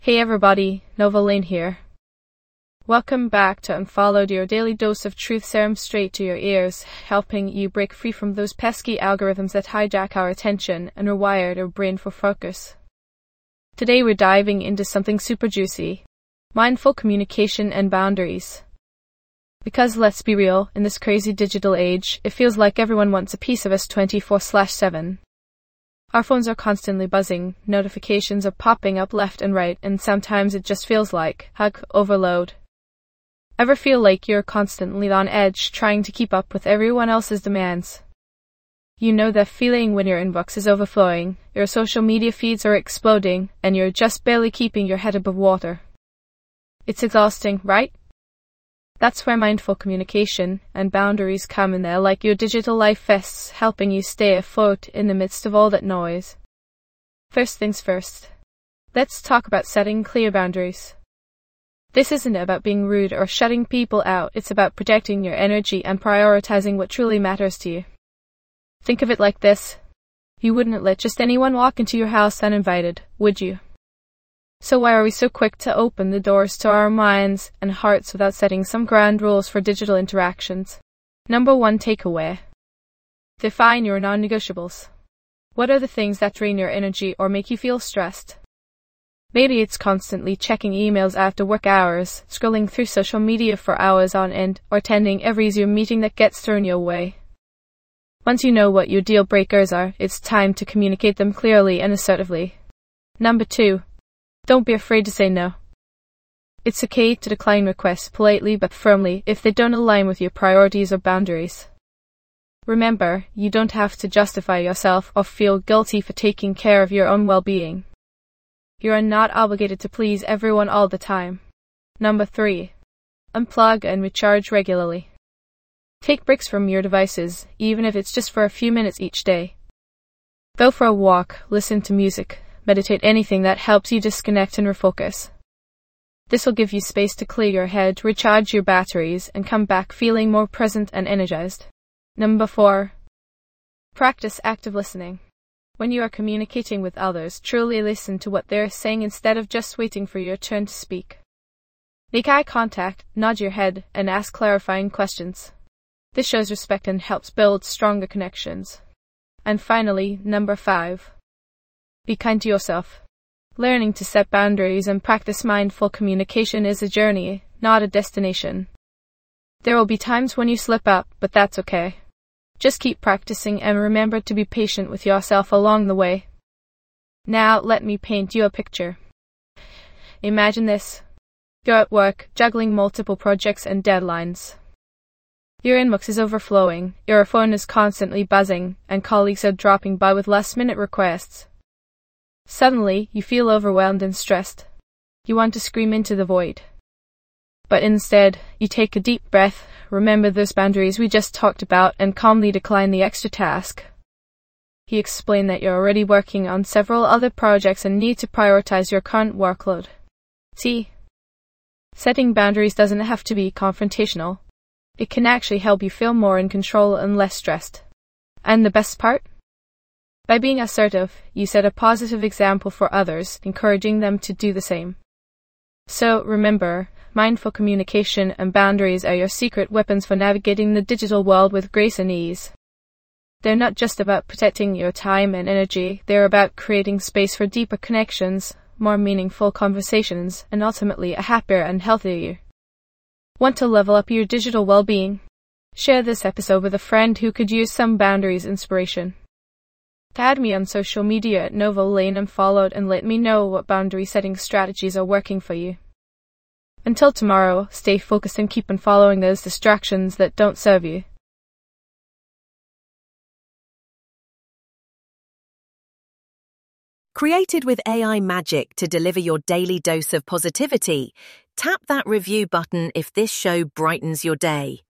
Hey everybody, Nova Lane here. Welcome back to Unfollowed, your daily dose of truth serum straight to your ears, helping you break free from those pesky algorithms that hijack our attention and rewire our brain for focus. Today we're diving into something super juicy: mindful communication and boundaries. Because let's be real, in this crazy digital age, it feels like everyone wants a piece of us 24/7. Our phones are constantly buzzing, notifications are popping up left and right, and sometimes it just feels like overload. Ever feel like you're constantly on edge, trying to keep up with everyone else's demands? You know that feeling when your inbox is overflowing, your social media feeds are exploding, and you're just barely keeping your head above water. It's exhausting, right? That's where mindful communication and boundaries come in there, like your digital life vests, helping you stay afloat in the midst of all that noise. First things first. Let's talk about setting clear boundaries. This isn't about being rude or shutting people out, it's about protecting your energy and prioritizing what truly matters to you. Think of it like this. You wouldn't let just anyone walk into your house uninvited, would you? So why are we so quick to open the doors to our minds and hearts without setting some grand rules for digital interactions? Number 1 takeaway. Define your non-negotiables. What are the things that drain your energy or make you feel stressed? Maybe it's constantly checking emails after work hours, scrolling through social media for hours on end, or attending every Zoom meeting that gets thrown your way. Once you know what your deal breakers are, it's time to communicate them clearly and assertively. Number 2. Don't be afraid to say no. It's okay to decline requests politely but firmly if they don't align with your priorities or boundaries. Remember, you don't have to justify yourself or feel guilty for taking care of your own well-being. You are not obligated to please everyone all the time. Number 3. Unplug and recharge regularly. Take breaks from your devices, even if it's just for a few minutes each day. Go for a walk, listen to music, meditate, anything that helps you disconnect and refocus. This will give you space to clear your head, recharge your batteries, and come back feeling more present and energized. Number 4. Practice active listening. When you are communicating with others, truly listen to what they're saying instead of just waiting for your turn to speak. Make eye contact, nod your head, and ask clarifying questions. This shows respect and helps build stronger connections. And finally, number 5. Be kind to yourself. Learning to set boundaries and practice mindful communication is a journey, not a destination. There will be times when you slip up, but that's okay. Just keep practicing and remember to be patient with yourself along the way. Now let me paint you a picture. Imagine this. You're at work, juggling multiple projects and deadlines. Your inbox is overflowing, your phone is constantly buzzing, and colleagues are dropping by with last-minute requests. Suddenly, you feel overwhelmed and stressed. You want to scream into the void. But instead, you take a deep breath, remember those boundaries we just talked about, and calmly decline the extra task. You explain that you're already working on several other projects and need to prioritize your current workload. See? Setting boundaries doesn't have to be confrontational. It can actually help you feel more in control and less stressed. And the best part? By being assertive, you set a positive example for others, encouraging them to do the same. So remember, mindful communication and boundaries are your secret weapons for navigating the digital world with grace and ease. They're not just about protecting your time and energy, they're about creating space for deeper connections, more meaningful conversations, and ultimately a happier and healthier you. Want to level up your digital well-being? Share this episode with a friend who could use some boundaries inspiration. Tag me on social media at Nova Lane Unfollowed and let me know what boundary setting strategies are working for you. Until tomorrow, stay focused and keep on following those distractions that don't serve you. Created with AI magic to deliver your daily dose of positivity, tap that review button if this show brightens your day.